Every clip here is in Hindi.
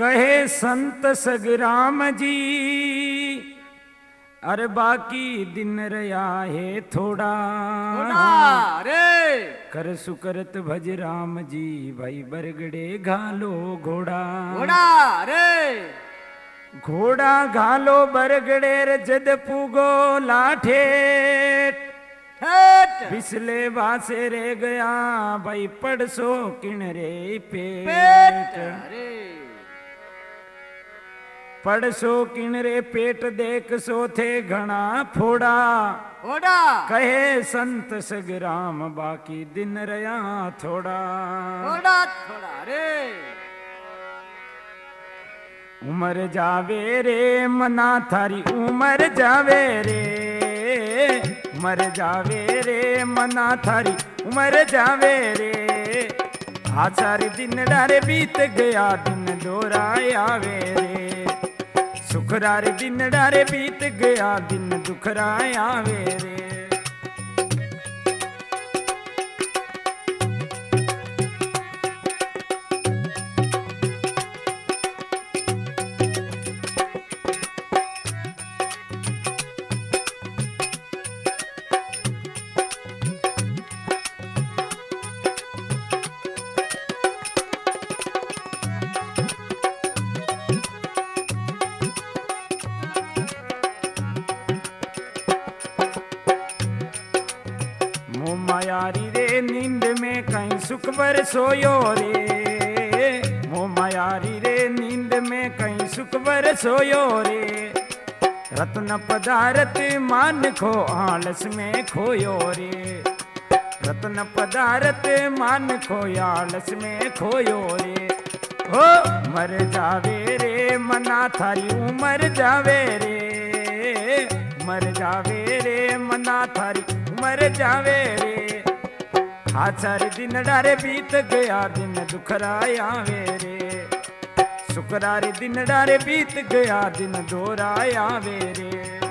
कहे संत सगराम जी, अरे बाकी दिन रया है थोड़ा रे कर सुकरत भज राम जी, भाई बरगड़े घालो घोड़ा रे घोड़ा घालो बरगड़े रे जद पुगो लाठे पिछले बासे रे गया भाई पड़सो किन रे पेट पड़सो किन रे पेट देख सो थे घना फोड़ा कहे संत सगराम बाकी दिन रया थोड़ा रे उमर जावे रे मना थारी उमर जावे रे उमर जावे रे मना थारी उमर जावे रे आचार दिन डारे बीत गया दिन दोहराया आवे रे सुखरार दिन डारे बीत गया दिन दुखराया आवे रे मायारी रे नींद में कहीं सुख बर सोयो रे मो मायारी रे नींद में कहीं सुख बर सोयो रे रत्न पदारथ मान खो आलस में खोयो रे रत्न पदारथ मान खो आलस में खोयो रे हो मर जावे रे मना थारी उमर जावे रे मर जावे रे मना थारी उमर जावे रे आचार दिन डारे बीत गया दिन दुखराया वे रे सुखरारे दिन डारे बीत गया दिन दोहराया वे रे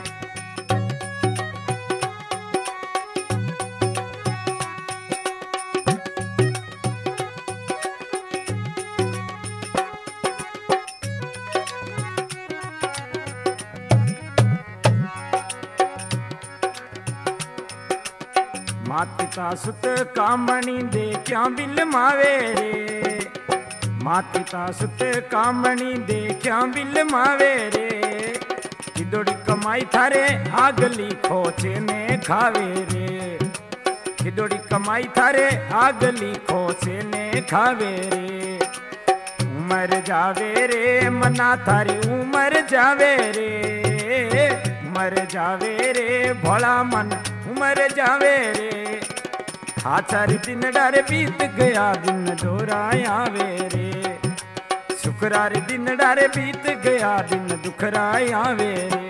मात पिता सुत कामणी दे क्या बिल मावे रे मात पिता सुत कामणी दे क्या बिल मावे रे किदोड़ी कमाई थारे आगली खोचे ने खावे रे किदोड़ी कमाई थारे आगली खोचे ने खावे रे उमर जावे रे मना थारी उमर जावे रे उमर जावे रे भोला मन उमर जावे रे आचार दिन डारे बीत गया दिन दोहराया वे रे सुखरार दिन डारे बीत गया दिन दुखराया वे रे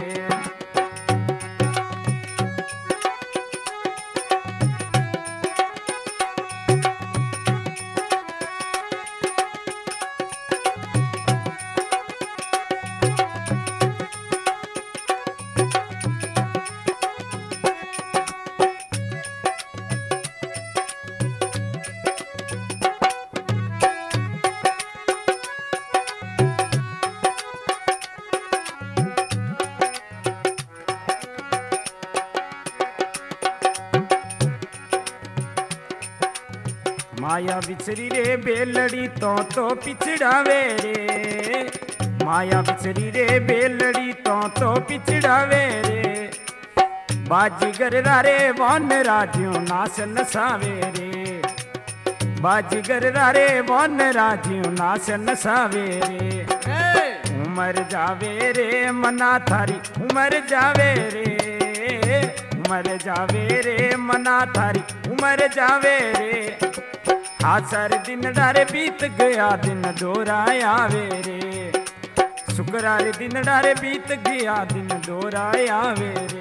माया बिछरी रे बेलड़ी तो पिछड़ावे रे माया बिछरी रे बेलड़ी तो पिछड़ावे रे बाजीगर रे वन राजियों नास नसावे रे बाजीगर रे वन राजियों नास नसावे रे उमर जावे रे मना थारी उमर जावे रे उमर जावे रे मना थारी उमर जावे रे आचार दिन डारे बीत गया दिन दोहराया वे रे सुखरारे दिन डारे बीत गया दिन दोहराया वे रे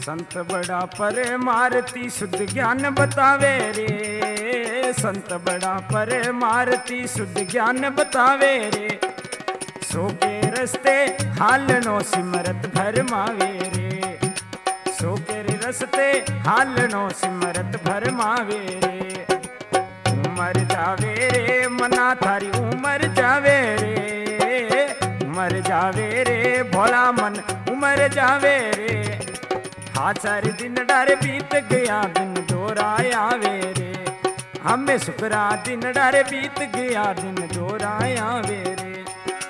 संत बड़ा परमार्थी शुद्ध ज्ञान बतावे रे, संत बड़ा परमार्थी शुद्ध ज्ञान बतावे रे, सो के रस्ते हालनो सिमरत भरमावे रे, सो के रस्ते हालनो सिमरत भरमावे रे। उमर जावे रे मना थारी उमर जावे रे, उमर जावे रे भोला मन उमर जावे रे। हाचार दिन डर बीत गया दिन दोहराया वे रे, हमें शुक्रा दिन डर बीत गया दिन दोहराया वे रे।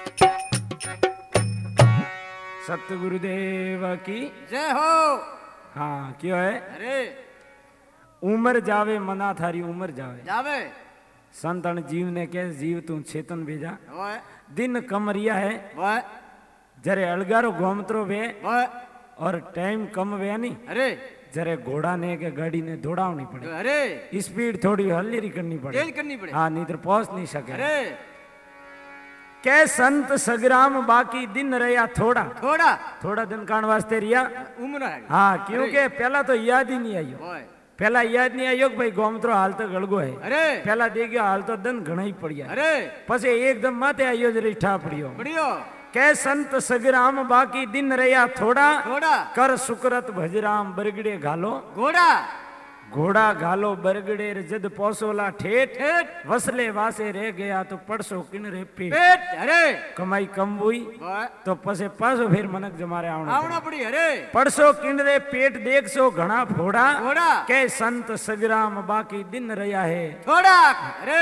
सतगुरुदेव की जय हो। हाँ क्यों है? अरे उमर जावे मना थारी उमर जावे जावे। संतन जीव ने कह जीव तू चेतन भेजा, ओए दिन कम रिया है ओए जरे अलगारो घोमतरो वे ओए। और टाइम कम वे नहीं, अरे जरे घोड़ा ने के गाड़ी ने दौड़ावनी पड़े, अरे स्पीड थोड़ी हल्ली करनी पड़े, तेज करनी पड़े। हाँ नहीं तो पहुंच नहीं सके। अरे कै संत सग्राम बाकी दिन रहा थोड़ा, थोड़ा थोड़ा दिन कान वास्ते रिया उम्र है। हाँ क्योंकि पहला तो याद ही नहीं आयो, ओए पहला याद नहीं आयो कि भाई गोमत्रो हाल तो गड़गो है। अरे पहला देखियो हाल तो दिन घना ही पड़िया, अरे पछे एकदम माते आयो जरी ठा पड़ियो। बढ़ियो कै संत सग्राम बाकी दिन रहा थोड़ा, थोड़ा कर सुकरत भजराम बरगड़े घालो, घोड़ा घोड़ा घालो बरगड़े जद पौसोला ठेठ, ठेठ वसले वासे रह गया तो पड़सो किनरे पेट। पेट। अरे कमाई कम हुई ओए तो पसे पासो फिर मनक जमारे आवना आवना पड़ी। अरे पड़सो किनरे पेट देख सो घना फोड़ा, घोड़ा के संत सग्राम बाकी दिन रहा है थोड़ा। अरे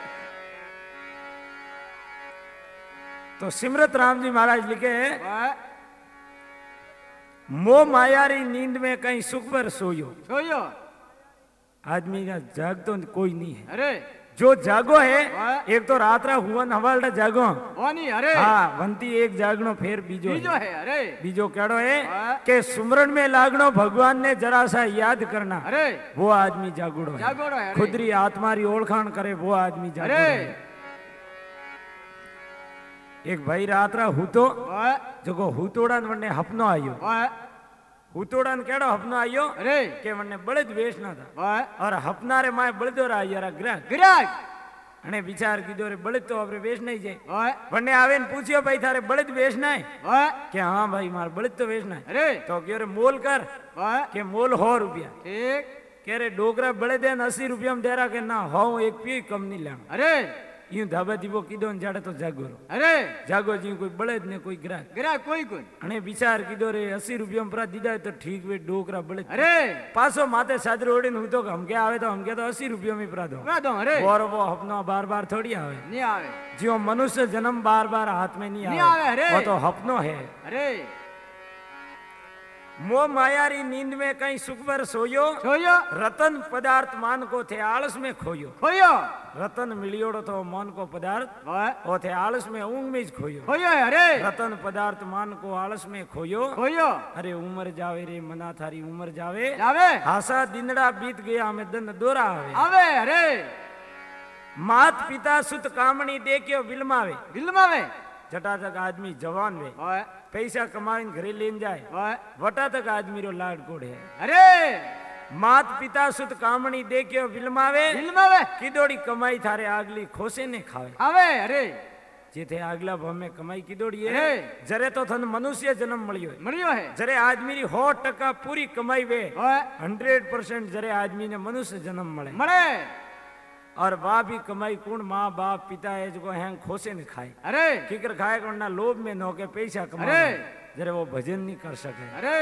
तो सिमरत राम जी महाराज लिखे ओए मोह मायारी नींद में कहीं सुख पर सोयो, सोयो। आदमी का जाग तो कोई नहीं है, अरे जो जागो है वाह। एक तो रात्रा हुआ हवालडा जागो, वो नहीं। अरे हाँ वंती एक जागनो फिर बीजो बीजो है। है। अरे बीजो केड़ो है वाह। के सुमरन में लागनो भगवान ने जरा सा याद करना, अरे वो आदमी जागुड़ो है, जागोड़ो है। अरे खुदरी आत्मारी ओळखाण करे वो आदमी जागुड़ो अरे है। एक भाई रात्रा हूतो ओए जो हूतोड़ा वने हपनो आयो, ओए हूतोड़ा केड़ो हपनो आयो अरे के वने बड़े द्वेष ना था, ओए और हपनारे माए बड़दो रा यारा ग्रह गिराग। अने विचार कीधो रे बड़े तो अपने वेश नहीं जाए, ओए वने आवे ने पूछियो भाई थारे बड़े वेश ना है ओए के हाँ भाई मार बड़े तो वेश ना है। अरे तो क्यों रे मोल कर ओए के मोल 100 रुपया, ठीक। कह रे डोकरा बड़े देन 80 रुपया में दे रहा के ना हो एक पी कम नहीं लेना। अरे यूं धाबा दीबो कीधो ने जाड़े तो जागो रो, अरे जागो जी कोई बड़े ने कोई ग्राहक गिराग कोई कोई। अने विचार कीधो रे 80 रुपया में परा दीदा तो ठीक वे डोकरा बड़े अरे पासो माथे सादर ओढ़ी हूं तो हम क्या आवे तो हम क्या तो 80 रुपया में परा दो ना दो। अरे और वो अपना बार बार थोड़ी आवे, नहीं आवे। जो मनुष्य जन्म बार बार हाथ में नहीं नहीं आवे, आवे, अरे। वो तो हपनो है। अरे मोह मायारी नींद में कहीं सुख पर सोयो, सोयो रतन पदार्थ मान को थे आलस में खोयो, खोयो। रतन मिलियोड़ो तो मन को पदार्थ ओए ओ थे आलस में ऊंग में खोयो, खोयो है। अरे रतन पदार्थ मान को आलस में खोयो। खोयो अरे उमर जावे रे मना थारी उमर जावे, जावे हासा दिनड़ा बीत गया हमें दिन दोरा आवे। आवे। अरे मात पिता सुत कामणी देखियो बिलमावे, बिलमावे। जटा तक आदमी जवान वे ओए पैसा कमाई घरे लेन जाए, ओए वटा तक आदमी रो लाड कोड़ है। अरे मात पिता सुत कामणी देखियो बिलमावे, बिलमावे किदोड़ी कमाई थारे आगली खोसे ने खावे। आवे। अरे जेथे आगला भमे कमाई किदोड़ी है, अरे जरे तो थन मनुष्य जन्म मळियो है, मरियो है। जरे आदमी री 100% पूरी कमाई वे ओए 100% जरे आदमी ने मनुष्य जन्म मळे, मरे। और वाह भी कमाई कुण माँ बाप पिता है जो हैंग खोसे ने खाए। अरे किकर खाए ना लोभ में नो के पैसा कमा, अरे जरे वो भजन नहीं कर सके। अरे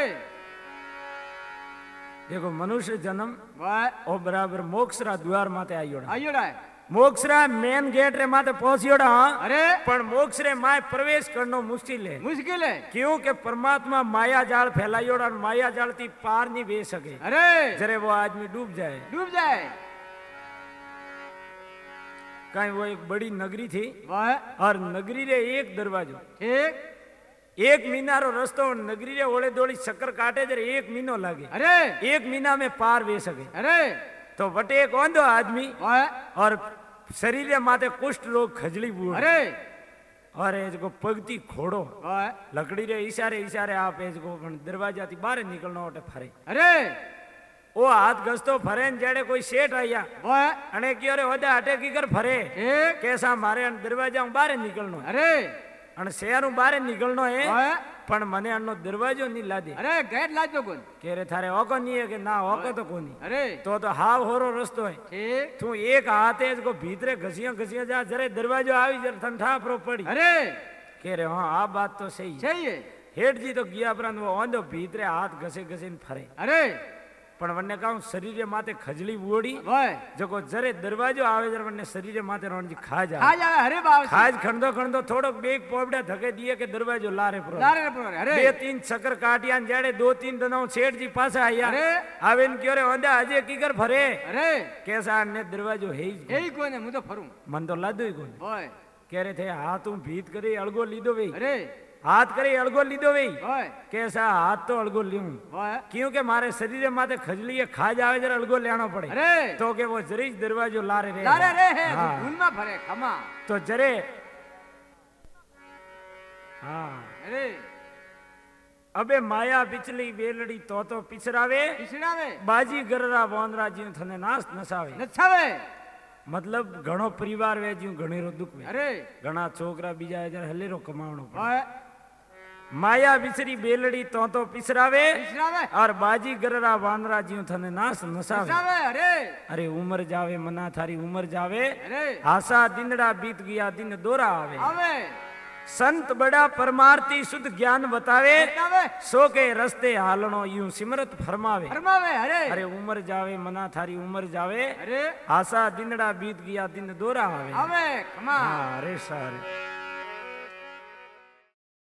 देखो मनुष्य जन्म ओए ओ बराबर मोक्षरा द्वार माते आयोड़ा, आयोड़ा है। मोक्षरा मेन गेट रे माते पहुंचियोड़ा, अरे पण मोक्ष रे माय प्रवेश करनो मुश्किल है। मुश्किल है। क्योंकि परमात्मा माया जाल फैलायोड़ा, माया जाल थी पार नहीं बे सके, अरे जरे वो आदमी डूब जाए। डूब जाए। कहीं वो एक बड़ी नगरी थी, ओए और नगरी रे एक दरवाजो, ठीक। एक मीनारो रस्तो, नगरी रे ओले दोड़ी चक्कर काटे जरे एक मीनो लागे, अरे एक मीना में पार वे सके। अरे तो वटे एक ओंधो आदमी ओए और शरीर माथे कुष्ठ रोग खजली बूढ़, अरे और इसको पगती खोड़ो वाह लकड़ी रे इशारे इशारे आप इसको दरवाजा थी बाहर निकलनो ओटे फरे अरे ओ हाथ गसतो फरे न जेड़े कोई सेठ आया वाह अने कियो रे ओदे हटे की कर फरे ठीक कैसा मारे दरवाजा बाहर निकलनो अरे अने शहर बाहर निकलनो है वाह पण मने अनो दरवाजो नहीं लादे अरे गेट लाजो कोन के रे थारे ओको नहीं है के ना ओको तो कोनी अरे तो हाव होरो रस्तो है ठीक तू एक हाथे इसको भीतरे घसिया घसिया जा जरे दरवाजो आई जर ठंडा प्रो पड़ी अरे के रे हां आ बात तो सही है सही है हेठ जी तो गया परंतु वो ओंधो भीतरे हाथ घसे घसे फरे अरे पण वन्ने कहूं शरीर माथे खजली वोड़ी वाह जको जरे दरवाजो आवे जर वन्ने शरीर माथे रोणजी खा जा आ जावे अरे बाबा खाज खंडो खंडो थोड़ो बेग पोबड़ा धके दिए के दरवाजो लारे प्रो लारे रे अरे बे तीन चक्कर काटिया न जेड़े दो तीन दिनों सेठ जी पासा आया अरे आवेन क्यों रे ओंधे अजे की कर फरे अरे कैसा ने दरवाजो है ही यही कोने मु तो फरू मन तो लादो ही कोनी वाह कह रहे थे हाथ तू भीत करे अड़गो लीदो वे अरे हाथ करे अड़गो लीदो वे वाह कैसा हाथ तो अड़गो लियूं वाह क्योंकि मारे शरीर माथे खजली है खा जावे जरा अड़गो लेना पड़े अरे तो के वो जरीज दरवाजो लारे रे लारे रे है हाँ। भूल में फरे खमा तो जरे हाँ अरे अबे माया पिछली बेलड़ी तो पिछरावे पिछड़ावे बाजी गररा बोंदरा जी थने नास नसावे नछावे मतलब घणो परिवार वे जी घणेरो दुख वे अरे घणा छोकरा बीजा जरा हलेरो कमावणो पड़े वाह माया बिसरी बेलड़ी तो पिछरावे पिछड़ावे और बाजी गररा बांदरा जी थने नास नसावे नछावे अरे अरे उम्र जावे मना थारी उम्र जावे अरे आशा दिनड़ा बीत गया दिन दोरा आवे आवे संत बड़ा परमार्थी शुद्ध ज्ञान बतावे बतावे सो के रस्ते हालनो यूं सिमरत फरमावे फरमावे अरे अरे उम्र जावे मना थारी उम्र जावे अरे आशा दिनड़ा बीत गया दिन दोरा आवे आवे खमा हाँ अरे सारे